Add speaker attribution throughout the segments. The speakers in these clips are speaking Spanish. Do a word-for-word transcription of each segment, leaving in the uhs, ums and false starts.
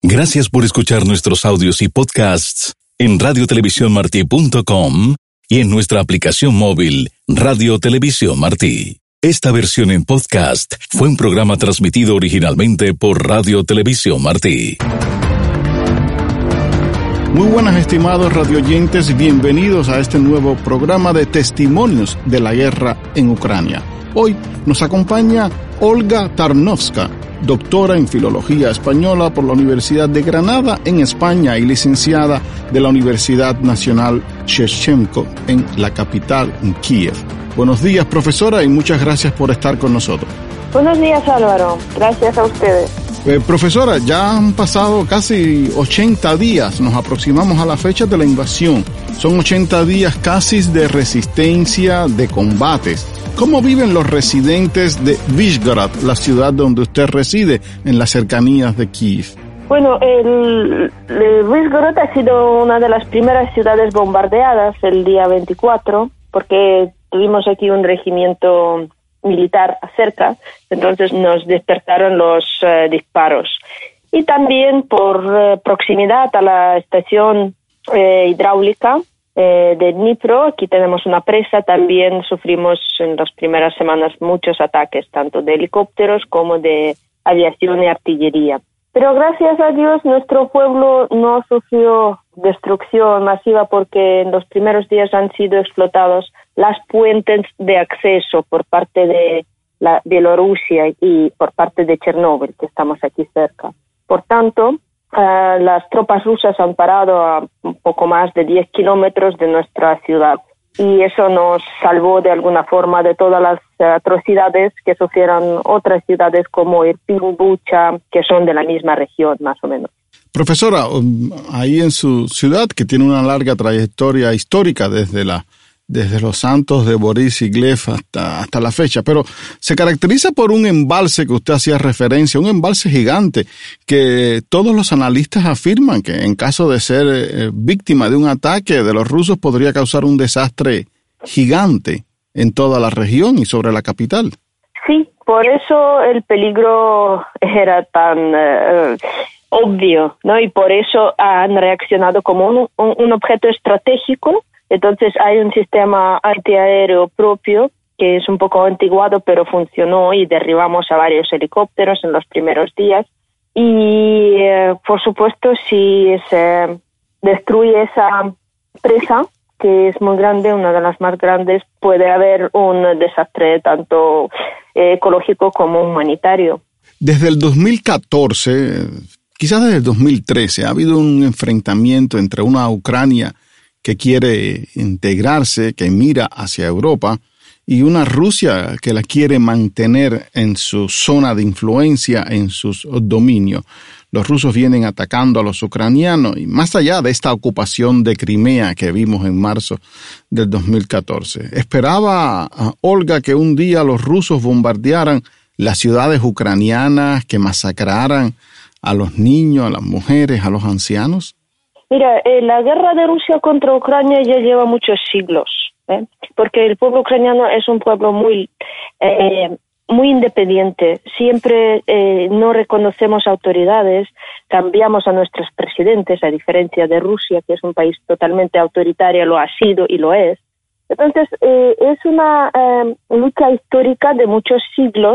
Speaker 1: Gracias por escuchar nuestros audios y podcasts en radio televisión martí punto com y en nuestra aplicación móvil Radio Televisión Martí. Esta versión en podcast fue un programa transmitido originalmente por Radio Televisión Martí.
Speaker 2: Muy buenas, estimados radioyentes, bienvenidos a este nuevo programa de testimonios de la guerra en Ucrania. Hoy nos acompaña Olga Tarnowska, doctora en Filología Española por la Universidad de Granada en España y licenciada de la Universidad Nacional Shevchenko en la capital, en Kiev. Buenos días, profesora, y muchas gracias por estar con nosotros.
Speaker 3: Buenos días, Álvaro. Gracias a ustedes.
Speaker 2: Eh, profesora, ya han pasado casi ochenta días, nos aproximamos a la fecha de la invasión. Son ochenta días casi de resistencia, de combates. ¿Cómo viven los residentes de Vyshgorod, la ciudad donde usted reside, en las cercanías de Kiev?
Speaker 3: Bueno, el, el Vyshgorod ha sido una de las primeras ciudades bombardeadas el día veinticuatro, porque tuvimos aquí un regimiento militar cerca, entonces nos despertaron los uh, disparos. Y también por uh, proximidad a la estación uh, hidráulica eh, de Dnipro, aquí tenemos una presa, también sufrimos en las primeras semanas muchos ataques, tanto de helicópteros como de aviación y artillería. Pero gracias a Dios nuestro pueblo no sufrió destrucción masiva porque en los primeros días han sido explotados las puentes de acceso por parte de la Bielorrusia y por parte de Chernóbil, que estamos aquí cerca. Por tanto, uh, las tropas rusas han parado a un poco más de diez kilómetros de nuestra ciudad. Y eso nos salvó de alguna forma de todas las atrocidades que sufrieron otras ciudades como Irpin, Bucha, que son de la misma región, más o menos.
Speaker 2: Profesora, ahí en su ciudad, que tiene una larga trayectoria histórica desde la desde los santos de Boris y Gleb hasta, hasta la fecha, pero se caracteriza por un embalse que usted hacía referencia, un embalse gigante que todos los analistas afirman que en caso de ser eh, víctima de un ataque de los rusos podría causar un desastre gigante en toda la región y sobre la capital.
Speaker 3: Sí, por eso el peligro era tan uh, obvio, ¿no? Y por eso han reaccionado como un, un, un objeto estratégico. Entonces hay un sistema antiaéreo propio que es un poco antiguado, pero funcionó y derribamos a varios helicópteros en los primeros días. Y, eh, por supuesto, si se destruye esa presa, que es muy grande, una de las más grandes, puede haber un desastre tanto eh, ecológico como humanitario.
Speaker 2: Desde el dos mil catorce, quizás desde el dos mil trece, ha habido un enfrentamiento entre una Ucrania que quiere integrarse, que mira hacia Europa, y una Rusia que la quiere mantener en su zona de influencia, en sus dominios. Los rusos vienen atacando a los ucranianos, y más allá de esta ocupación de Crimea que vimos en marzo del dos mil catorce. ¿Esperaba a Olga que un día los rusos bombardearan las ciudades ucranianas, que masacraran a los niños, a las mujeres, a los ancianos?
Speaker 3: Mira, eh, la guerra de Rusia contra Ucrania ya lleva muchos siglos, ¿eh? Porque el pueblo ucraniano es un pueblo muy eh, muy independiente. Siempre eh, no reconocemos autoridades, cambiamos a nuestros presidentes, a diferencia de Rusia, que es un país totalmente autoritario, lo ha sido y lo es. Entonces, eh, es una eh, lucha histórica de muchos siglos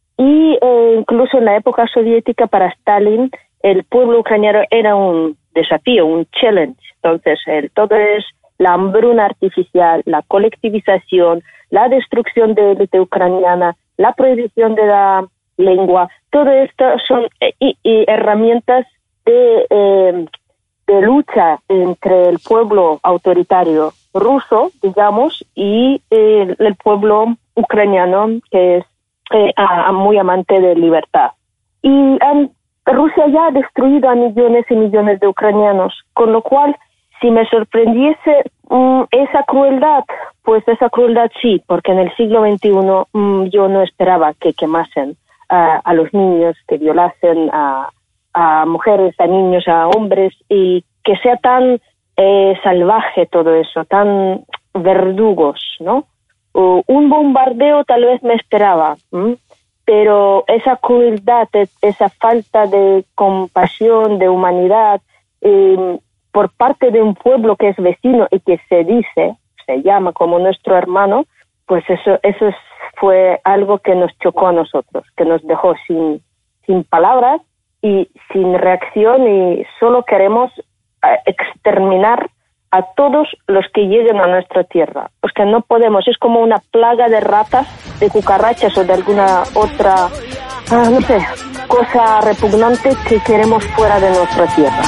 Speaker 3: y eh, incluso en la época soviética para Stalin, el pueblo ucraniano era un desafío, un challenge. Entonces, el, todo es la hambruna artificial, la colectivización, la destrucción de la élite ucraniana, la prohibición de la lengua. Todo esto son eh, y, y herramientas de, eh, de lucha entre el pueblo autoritario ruso, digamos, y eh, el pueblo ucraniano, que es eh, a, a muy amante de libertad. Y um, Rusia ya ha destruido a millones y millones de ucranianos, con lo cual, si me sorprendiese um, esa crueldad, pues esa crueldad sí, porque en el siglo veintiuno um, yo no esperaba que quemasen uh, a los niños, que violasen a, a mujeres, a niños, a hombres, y que sea tan eh, salvaje todo eso, tan verdugos, ¿no? Uh, un bombardeo tal vez me esperaba, ¿m? pero esa crueldad, esa falta de compasión, de humanidad, eh, por parte de un pueblo que es vecino y que se dice, se llama como nuestro hermano, pues eso, eso fue algo que nos chocó a nosotros, que nos dejó sin, sin palabras y sin reacción, y solo queremos exterminar a todos los que lleguen a nuestra tierra, porque no podemos, es como una plaga de ratas, de cucarachas o de alguna otra, ah, no sé, cosa repugnante que queremos fuera de nuestra tierra.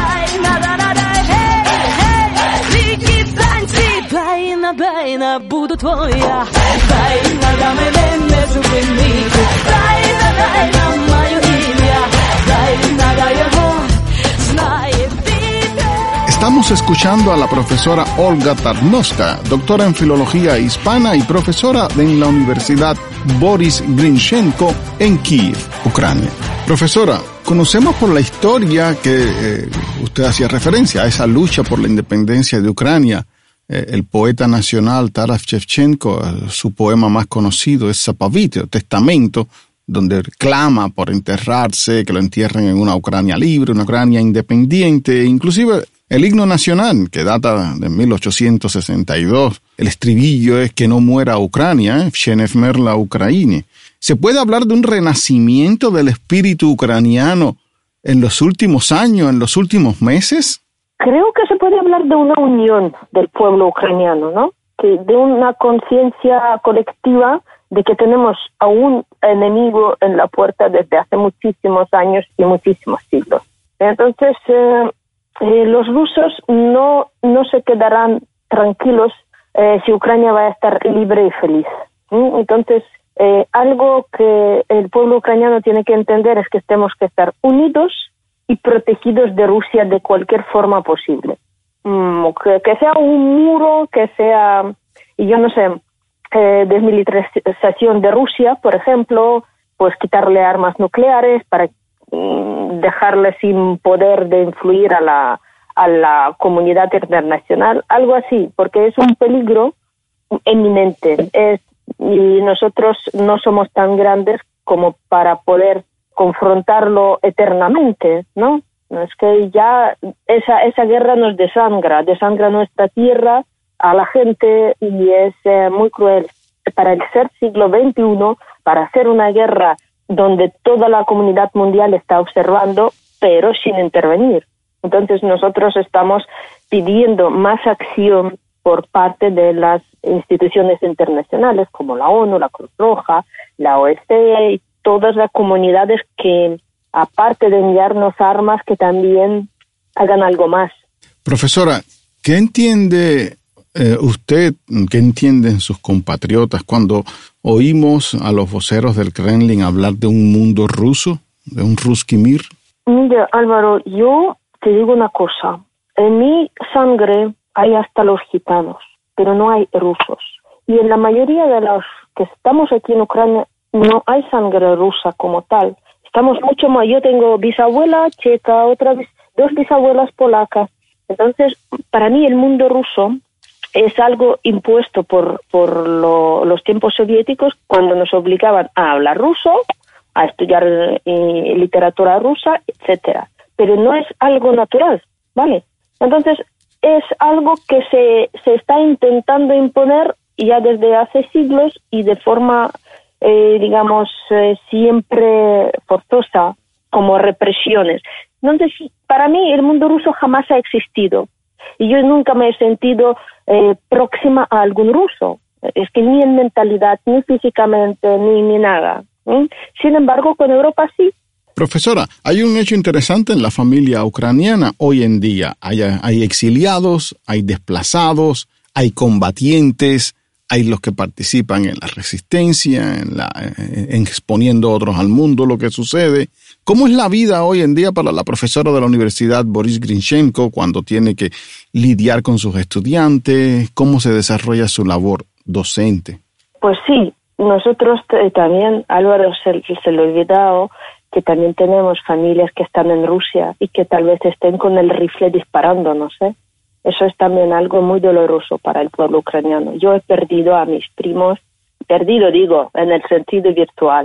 Speaker 2: Estamos escuchando a la profesora Olga Tarnowska, doctora en Filología Hispana y profesora en la Universidad Boris Grinchenko en Kiev, Ucrania. Profesora, conocemos por la historia que eh, usted hacía referencia a esa lucha por la independencia de Ucrania. Eh, el poeta nacional Taras Shevchenko, eh, su poema más conocido es Zapovit, el Testamento, donde clama por enterrarse, que lo entierren en una Ucrania libre, una Ucrania independiente, inclusive el himno nacional, que data de mil ochocientos sesenta y dos, el estribillo es que no muera Ucrania, Vshenev Merla Ukraine. ¿Se puede hablar de un renacimiento del espíritu ucraniano en los últimos años, en los últimos meses?
Speaker 3: Creo que se puede hablar de una unión del pueblo ucraniano, ¿no? Que de una conciencia colectiva de que tenemos a un enemigo en la puerta desde hace muchísimos años y muchísimos siglos. Entonces, eh, Eh, los rusos no, no se quedarán tranquilos eh, si Ucrania va a estar libre y feliz. ¿Mm? Entonces, eh, algo que el pueblo ucraniano tiene que entender es que tenemos que estar unidos y protegidos de Rusia de cualquier forma posible. Mm, que, que sea un muro, que sea, y yo no sé, eh, desmilitarización de Rusia, por ejemplo, pues quitarle armas nucleares para dejarle sin poder de influir a la a la comunidad internacional, algo así, porque es un peligro eminente, es, y nosotros no somos tan grandes como para poder confrontarlo eternamente, ¿no? Es que ya esa esa guerra nos desangra, desangra nuestra tierra, a la gente, y es eh, muy cruel. Para el ser siglo veintiuno, para hacer una guerra donde toda la comunidad mundial está observando, pero sin intervenir. Entonces nosotros estamos pidiendo más acción por parte de las instituciones internacionales como la ONU, la Cruz Roja, la O E C D y todas las comunidades que, aparte de enviarnos armas, que también hagan algo más.
Speaker 2: Profesora, ¿qué entiende eh, usted, qué entienden sus compatriotas cuando oímos a los voceros del Kremlin hablar de un mundo ruso, de un Ruski Mir?
Speaker 3: Mira, Álvaro, yo te digo una cosa. En mi sangre hay hasta los gitanos, pero no hay rusos. Y en la mayoría de los que estamos aquí en Ucrania no hay sangre rusa como tal. Estamos mucho más. Yo tengo bisabuela checa, otra dos bisabuelas polacas. Entonces, para mí el mundo ruso es algo impuesto por por lo, los tiempos soviéticos, cuando nos obligaban a hablar ruso, a estudiar eh, literatura rusa, etcétera. Pero no es algo natural, ¿vale? Entonces, es algo que se, se está intentando imponer ya desde hace siglos y de forma, eh, digamos, eh, siempre forzosa, como represiones. Entonces, para mí el mundo ruso jamás ha existido. Y yo nunca me he sentido eh, próxima a algún ruso. Es que ni en mentalidad, ni físicamente, ni, ni nada. ¿Mm? Sin embargo, con Europa sí.
Speaker 2: Profesora, hay un hecho interesante en la familia ucraniana hoy en día. Hay, hay exiliados, hay desplazados, hay combatientes, hay los que participan en la resistencia, en, la, en exponiendo a otros al mundo lo que sucede. ¿Cómo es la vida hoy en día para la profesora de la Universidad Boris Grinchenko cuando tiene que lidiar con sus estudiantes? ¿Cómo se desarrolla su labor docente?
Speaker 3: Pues sí, nosotros eh, también, Álvaro, se, se lo he olvidado, que también tenemos familias que están en Rusia y que tal vez estén con el rifle disparando, no sé. Eso es también algo muy doloroso para el pueblo ucraniano. Yo he perdido a mis primos, perdido digo, en el sentido virtual,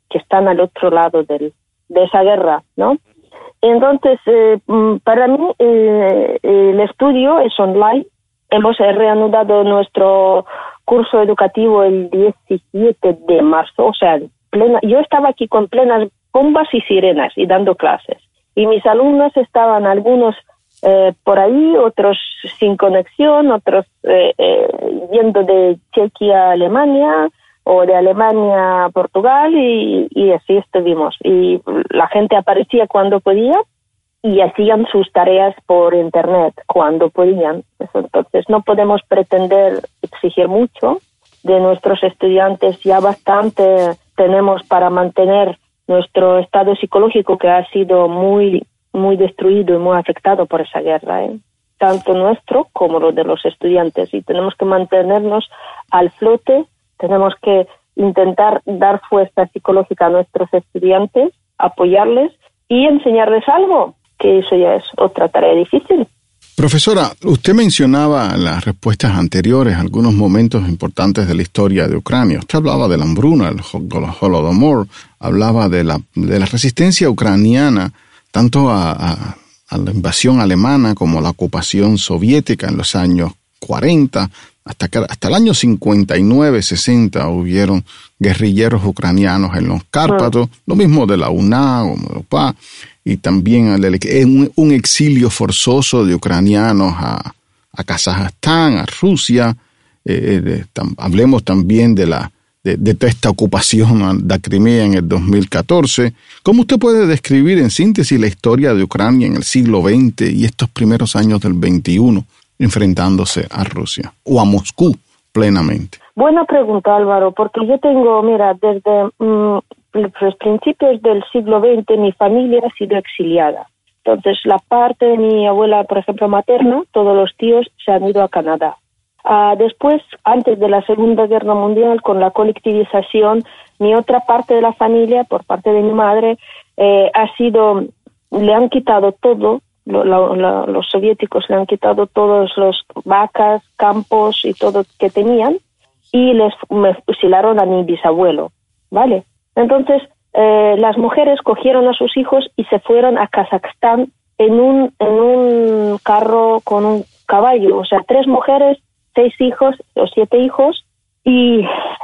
Speaker 3: que están al otro lado del, de esa guerra, ¿no? Entonces, eh, para mí eh, el estudio es online. Hemos reanudado nuestro curso educativo el diecisiete de marzo, o sea, plena, yo estaba aquí con plenas bombas y sirenas y dando clases. Y mis alumnos estaban algunos eh, por ahí, otros sin conexión, otros eh, eh, yendo de Chequia a Alemania o de Alemania a Portugal y, y así estuvimos. Y la gente aparecía cuando podía y hacían sus tareas por internet cuando podían. Entonces no podemos pretender exigir mucho de nuestros estudiantes, ya bastante tenemos para mantener nuestro estado psicológico que ha sido muy muy destruido y muy afectado por esa guerra, ¿eh? Tanto nuestro como lo de los estudiantes, y tenemos que mantenernos al flote, tenemos que intentar dar fuerza psicológica a nuestros estudiantes, apoyarles y enseñarles algo, que eso ya es otra tarea difícil.
Speaker 2: Profesora, usted mencionaba en las respuestas anteriores algunos momentos importantes de la historia de Ucrania. Usted hablaba de la hambruna, el Holodomor, hablaba de la, de la resistencia ucraniana, tanto a, a, a la invasión alemana como a la ocupación soviética en los años cuarenta, hasta, que, hasta el año cincuenta y nueve, sesenta, hubieron guerrilleros ucranianos en los Cárpatos, lo mismo de la U N A, como de O P A, y también un, un exilio forzoso de ucranianos a, a Kazajstán, a Rusia. Eh, de, tam, hablemos también de la de, de toda esta ocupación de Crimea en el dos mil catorce. ¿Cómo usted puede describir en síntesis la historia de Ucrania en el siglo veinte y estos primeros años del veintiuno enfrentándose a Rusia o a Moscú plenamente?
Speaker 3: Buena pregunta, Álvaro, porque yo tengo, mira, desde mmm, los principios del siglo veinte mi familia ha sido exiliada. Entonces, la parte de mi abuela, por ejemplo, materna, todos los tíos se han ido a Canadá. Uh, después, antes de la Segunda Guerra Mundial, con la colectivización, mi otra parte de la familia, por parte de mi madre, eh, ha sido, le han quitado todo, lo, lo, lo, los soviéticos le han quitado todos los vacas, campos y todo que tenían, y les me fusilaron a mi bisabuelo, ¿vale? Entonces, eh, las mujeres cogieron a sus hijos y se fueron a Kazajstán en un, en un carro con un caballo, o sea, tres mujeres, seis hijos o siete hijos, y,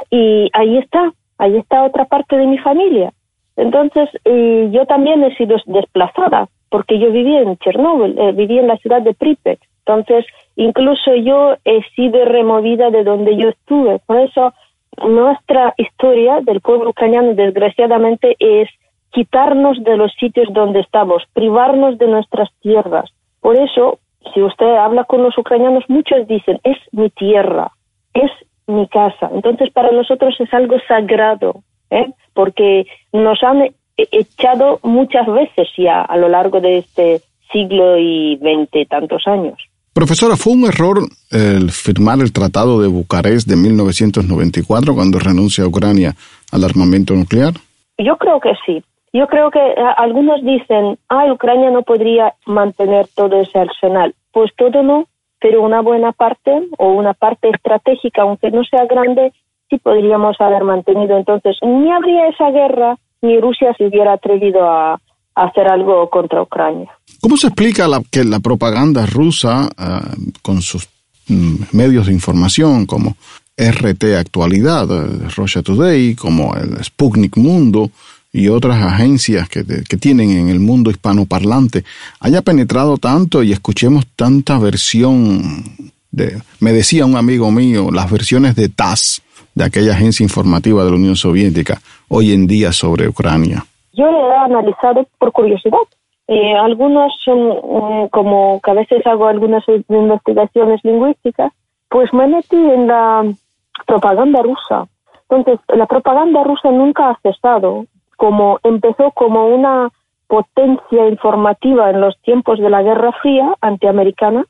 Speaker 3: y ahí está, ahí está otra parte de mi familia. Entonces, eh, yo también he sido desplazada, porque yo vivía en Chernóbil, eh, vivía en la ciudad de Pripyat. Entonces, incluso yo he sido removida de donde yo estuve. Por eso, nuestra historia del pueblo ucraniano, desgraciadamente, es quitarnos de los sitios donde estamos, privarnos de nuestras tierras. Por eso, si usted habla con los ucranianos, muchos dicen, es mi tierra, es mi casa. Entonces, para nosotros es algo sagrado, ¿eh? Porque nos han echado muchas veces ya a lo largo de este siglo y veinte tantos años.
Speaker 2: Profesora, ¿fue un error el firmar el Tratado de Bucarest de mil novecientos noventa y cuatro cuando renuncia a Ucrania al armamento nuclear?
Speaker 3: Yo creo que sí. Yo creo que eh, algunos dicen, ah, Ucrania no podría mantener todo ese arsenal. Pues todo no, pero una buena parte o una parte estratégica, aunque no sea grande, sí podríamos haber mantenido. Entonces, ni habría esa guerra, ni Rusia se hubiera atrevido a, a hacer algo contra Ucrania.
Speaker 2: ¿Cómo se explica la, que la propaganda rusa, uh, con sus mm, medios de información como R T Actualidad, uh, Russia Today, como el Sputnik Mundo y otras agencias que, que tienen en el mundo hispanoparlante, haya penetrado tanto y escuchemos tanta versión de, me decía un amigo mío, las versiones de T A S, de aquella agencia informativa de la Unión Soviética, hoy en día sobre Ucrania?
Speaker 3: Yo lo he analizado por curiosidad. Eh, algunos son, eh, como que a veces hago algunas investigaciones lingüísticas, pues me metí en la propaganda rusa. Entonces, la propaganda rusa nunca ha cesado. Como empezó como una potencia informativa en los tiempos de la Guerra Fría antiamericana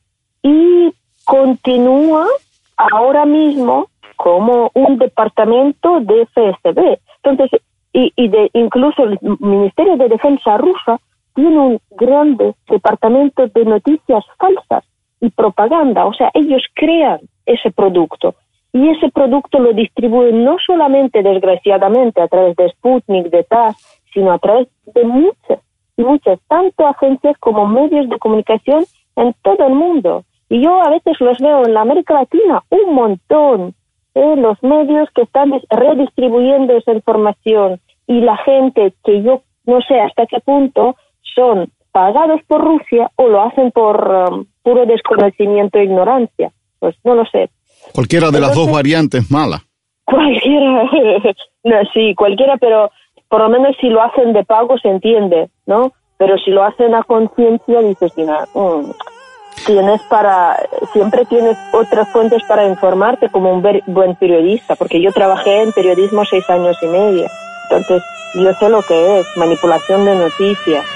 Speaker 3: y continúa ahora mismo como un departamento de F S B. Entonces, y, y de, incluso el Ministerio de Defensa rusa tiene un grande departamento de noticias falsas y propaganda. O sea, ellos crean ese producto. y ese producto lo distribuyen no solamente, desgraciadamente, a través de Sputnik, de T A S, sino a través de muchas, y muchas, tanto agencias como medios de comunicación en todo el mundo. Y yo a veces los veo en la América Latina, un montón, eh, los medios que están redistribuyendo esa información, y la gente que yo no sé hasta qué punto son pagados por Rusia o lo hacen por um, puro desconocimiento e ignorancia. Pues no lo sé.
Speaker 2: Cualquiera de
Speaker 3: Entonces,
Speaker 2: las dos variantes mala.
Speaker 3: Cualquiera, no, sí, cualquiera, pero por lo menos si lo hacen de pago se entiende, ¿no? Pero si lo hacen a conciencia, dices, mira, mmm, tienes para, siempre tienes otras fuentes para informarte como un ver, buen periodista, porque yo trabajé en periodismo seis años y medio, entonces yo sé lo que es manipulación de noticias.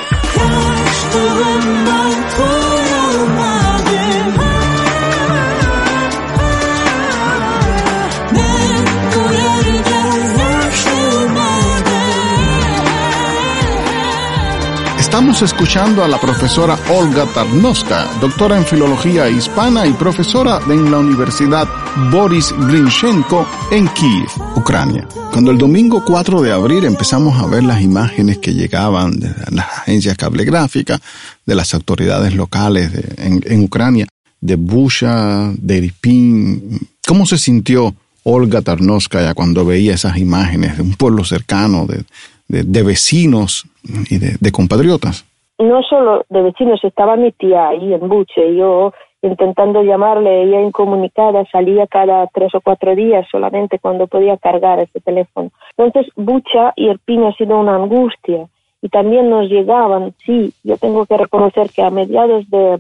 Speaker 2: Estamos escuchando a la profesora Olga Tarnowska, doctora en Filología Hispana y profesora en la Universidad Boris Grinchenko en Kiev, Ucrania. Cuando el domingo cuatro de abril empezamos a ver las imágenes que llegaban de las agencias cablegráficas, de las autoridades locales de, en, en Ucrania, de Bucha, de Irpin, ¿cómo se sintió Olga Tarnowska cuando veía esas imágenes de un pueblo cercano, de, de, de vecinos y de, de compatriotas?
Speaker 3: No solo de vecinos, estaba mi tía ahí en Bucha, y yo intentando llamarle, ella incomunicada, salía cada tres o cuatro días solamente cuando podía cargar ese teléfono. Entonces Bucha y Irpin ha sido una angustia, y también nos llegaban, sí, yo tengo que reconocer que a mediados de,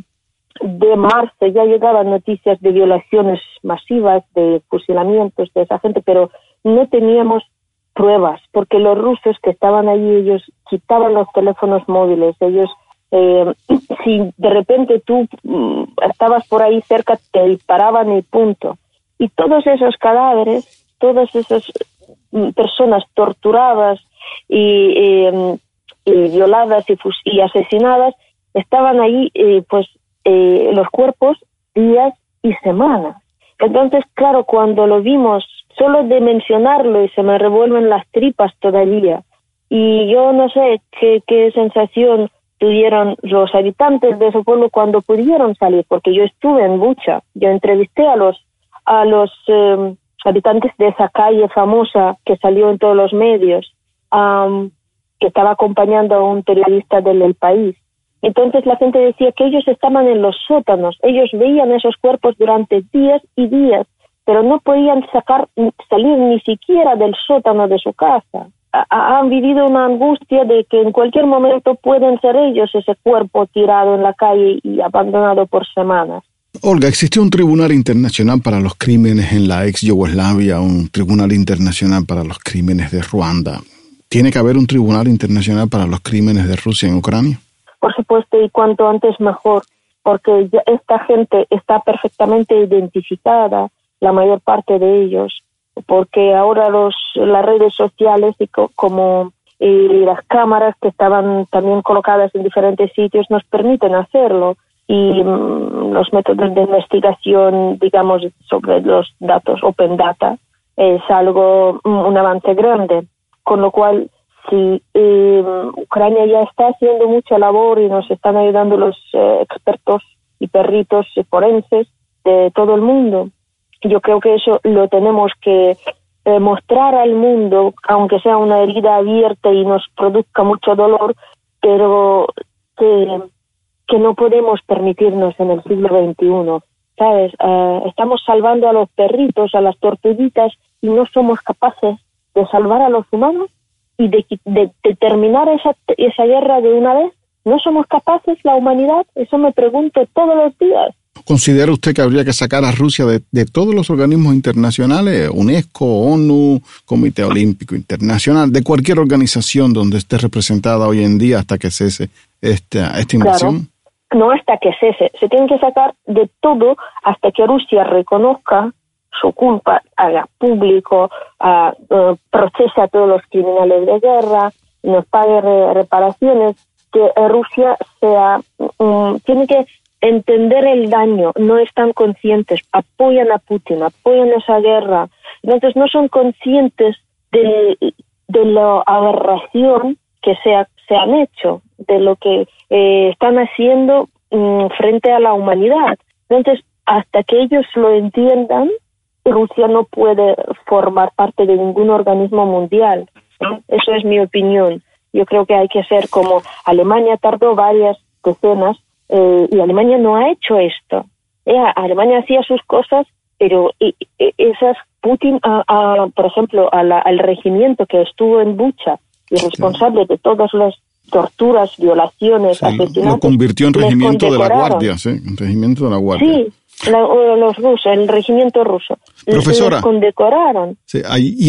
Speaker 3: de marzo ya llegaban noticias de violaciones masivas, de fusilamientos de esa gente, pero no teníamos pruebas, porque los rusos que estaban allí, ellos quitaban los teléfonos móviles, ellos, eh, si de repente tú mm, estabas por ahí cerca, te disparaban y punto. Y todos esos cadáveres, todas esas mm, personas torturadas y, eh, y violadas y, fus- y asesinadas, estaban ahí, eh, pues, eh, los cuerpos días y semanas. Entonces, claro, cuando lo vimos, solo de mencionarlo y se me revuelven las tripas todavía. Y yo no sé qué, qué sensación tuvieron los habitantes de ese pueblo cuando pudieron salir, porque yo estuve en Bucha, yo entrevisté a los a los eh, habitantes de esa calle famosa que salió en todos los medios, um, que estaba acompañando a un periodista del El País. Entonces la gente decía que ellos estaban en los sótanos, ellos veían esos cuerpos durante días y días, pero no podían sacar, salir ni siquiera del sótano de su casa. Ha, han vivido una angustia de que en cualquier momento pueden ser ellos ese cuerpo tirado en la calle y abandonado por semanas.
Speaker 2: Olga, existió un tribunal internacional para los crímenes en la ex Yugoslavia, un tribunal internacional para los crímenes de Ruanda. ¿Tiene que haber un tribunal internacional para los crímenes de Rusia en Ucrania?
Speaker 3: Por supuesto, y cuanto antes mejor, porque ya esta gente está perfectamente identificada, la mayor parte de ellos, porque ahora los las redes sociales y co- como y las cámaras que estaban también colocadas en diferentes sitios nos permiten hacerlo, y mm, los métodos de investigación, digamos, sobre los datos Open Data es algo, un avance grande, con lo cual si eh, Ucrania ya está haciendo mucha labor y nos están ayudando los eh, expertos y perritos forenses de todo el mundo. Yo creo que eso lo tenemos que eh, mostrar al mundo, aunque sea una herida abierta y nos produzca mucho dolor, pero que, que no podemos permitirnos en el siglo veintiuno, ¿sabes? Eh, estamos salvando a los perritos, a las tortuguitas, y no somos capaces de salvar a los humanos y de, de, de terminar esa, esa guerra de una vez. ¿No somos capaces, la humanidad? Eso me pregunto todos los días.
Speaker 2: ¿Considera usted que habría que sacar a Rusia de, de todos los organismos internacionales, UNESCO, ONU, Comité Olímpico Internacional, de cualquier organización donde esté representada hoy en día hasta que cese esta, esta invasión?
Speaker 3: Claro, no hasta que cese. Se tiene que sacar de todo hasta que Rusia reconozca su culpa, haga público, uh, uh, procese a todos los criminales de guerra, nos pague re- reparaciones, que Rusia sea, um, tiene que entender el daño, no están conscientes, apoyan a Putin, apoyan esa guerra, entonces no son conscientes de, de la aberración que se, ha, se han hecho, de lo que eh, están haciendo mm, frente a la humanidad. Entonces, hasta que ellos lo entiendan, Rusia no puede formar parte de ningún organismo mundial. ¿No? Eso es mi opinión. Yo creo que hay que ser como Alemania tardó varias decenas eh, y Alemania no ha hecho esto. Eh, Alemania hacía sus cosas, pero y, y, esas Putin, a, a, por ejemplo, a la, al regimiento que estuvo en Bucha y responsable sí. de todas las torturas, violaciones,
Speaker 2: sí,
Speaker 3: asesinatos.
Speaker 2: Lo convirtió en regimiento de la Guardia, sí, en regimiento de la Guardia.
Speaker 3: Sí. La, los rusos, el regimiento ruso.
Speaker 2: Profesora.
Speaker 3: Les condecoraron.
Speaker 2: Sí, y, y,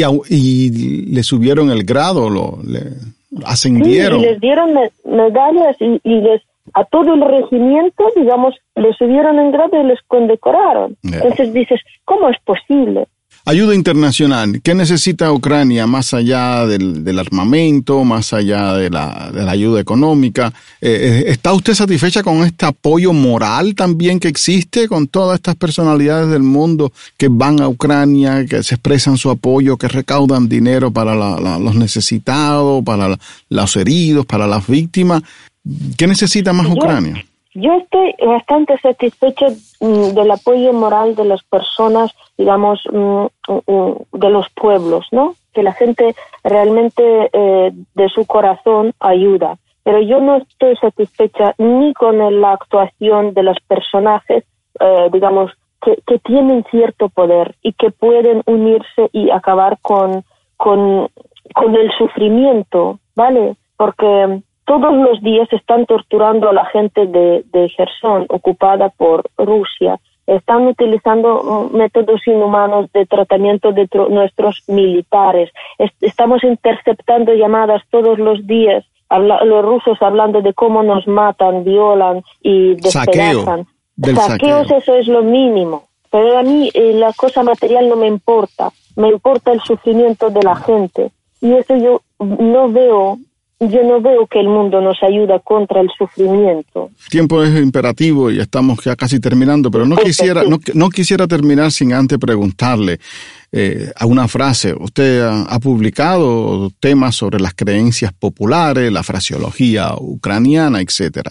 Speaker 2: y le subieron el grado, lo le ascendieron.
Speaker 3: Sí, y les dieron me, medallas y, y les a todo el regimiento, digamos, les subieron en grado y les condecoraron. Yeah. Entonces dices, ¿cómo es posible?
Speaker 2: Ayuda internacional. ¿Qué necesita Ucrania más allá del, del armamento, más allá de la, de la ayuda económica? Eh, ¿Está usted satisfecha con este apoyo moral también que existe con todas estas personalidades del mundo que van a Ucrania, que se expresan su apoyo, que recaudan dinero para la, la, los necesitados, para la, los heridos, para las víctimas? ¿Qué necesita más Ucrania?
Speaker 3: Yo estoy bastante satisfecha mm, del apoyo moral de las personas, digamos, mm, mm, de los pueblos, ¿no? Que la gente realmente eh, de su corazón ayuda. Pero yo no estoy satisfecha ni con la actuación de los personajes, eh, digamos, que, que tienen cierto poder y que pueden unirse y acabar con, con, con el sufrimiento, ¿vale? Porque todos los días están torturando a la gente de, de Gerson, ocupada por Rusia. Están utilizando métodos inhumanos de tratamiento de tro- nuestros militares. Est- estamos interceptando llamadas todos los días, habla- los rusos hablando de cómo nos matan, violan y despedazan.
Speaker 2: Del
Speaker 3: Saqueos,
Speaker 2: saqueo.
Speaker 3: Eso es lo mínimo. Pero a mí eh, la cosa material no me importa. Me importa el sufrimiento de la gente. Y eso yo no veo... Yo no veo que el mundo nos ayuda contra el sufrimiento.
Speaker 2: El tiempo es imperativo y estamos ya casi terminando, pero no quisiera no, no quisiera terminar sin antes preguntarle eh, a una frase. Usted ha, ha publicado temas sobre las creencias populares, la fraseología ucraniana, etcétera.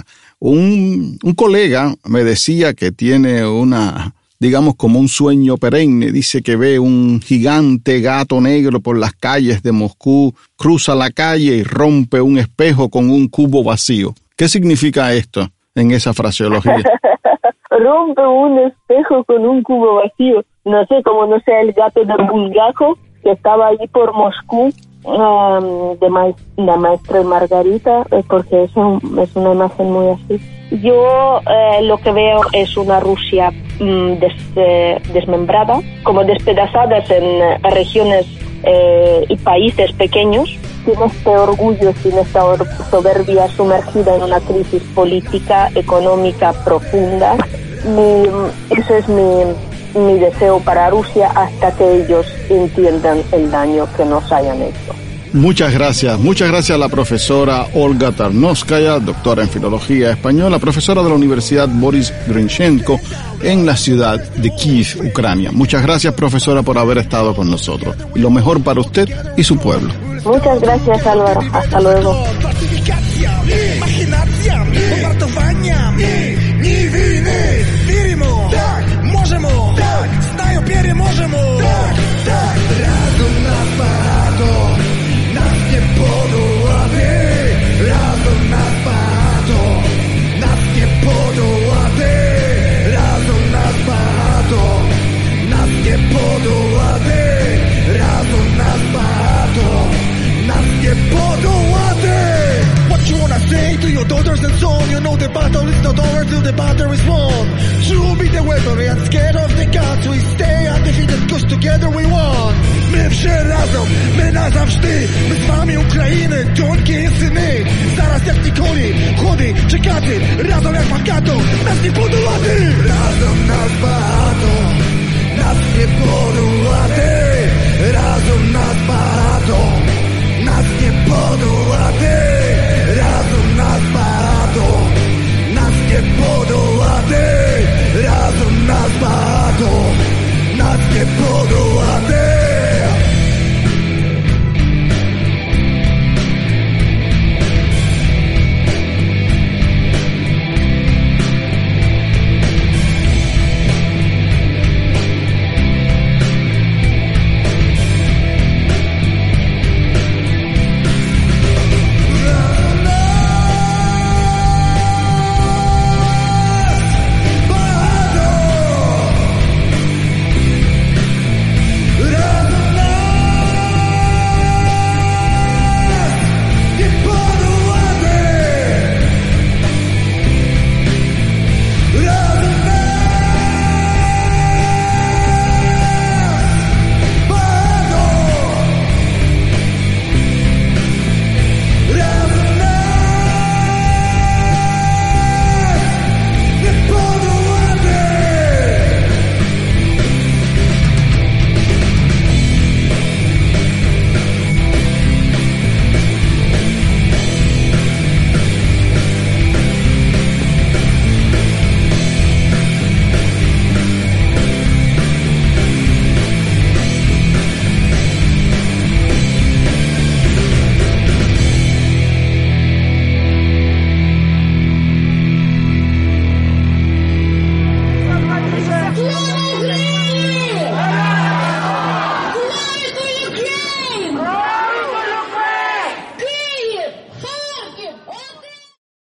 Speaker 2: Un, un colega me decía que tiene una... digamos como un sueño perenne, dice que ve un gigante gato negro por las calles de Moscú, cruza la calle y rompe un espejo con un cubo vacío. ¿Qué significa esto en esa fraseología?
Speaker 3: Rompe un espejo con un cubo vacío. No sé, como no sea el gato de Bulgakov, que estaba allí por Moscú, um, de, ma- de Maestro y Margarita, porque es, un, es una imagen muy así. Yo eh, lo que veo es una Rusia mm, des, eh, desmembrada, como despedazadas en eh, regiones eh, y países pequeños, sin este orgullo, sin esta or- soberbia sumergida en una crisis política, económica profunda. Mi, ese es mi, mi deseo para Rusia hasta que ellos entiendan el daño que nos hayan hecho.
Speaker 2: Muchas gracias. Muchas gracias a la profesora Olga Tarnovskaya, doctora en Filología Española, profesora de la Universidad Boris Grinchenko en la ciudad de Kiev, Ucrania. Muchas gracias, profesora, por haber estado con nosotros. Y lo mejor para usted y su pueblo.
Speaker 3: Muchas gracias, Álvaro. Hasta luego.
Speaker 4: What you wanna say to your daughters and son? You know the battle is not over till the battle is won. To be the weaponry and scared of the gods, we stay undefeated cause together we won. My wszy razem, my nazawsze, my z wami Ukrainy, ciątki i syny. Zaraz jak Nikoli, chłody, czekaty, razem jak Magato, nas nie podołaty. Razem nas bato, nas nie podołaty. Razem nas bato, nas nie podołaty. Razem nas bato, nas nie podołaty.